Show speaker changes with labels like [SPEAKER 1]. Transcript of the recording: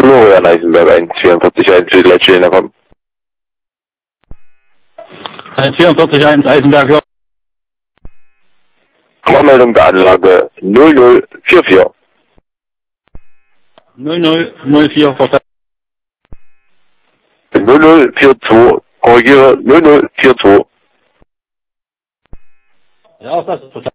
[SPEAKER 1] Florian Eisenberg 144 Leitstelle kommen.
[SPEAKER 2] 144 Eisenberg.
[SPEAKER 1] Vormeldung der Anlage 0044.
[SPEAKER 2] 0004 verstanden.
[SPEAKER 1] 0042. Korrigiere 0042.
[SPEAKER 2] Ja, auch das ist verstanden.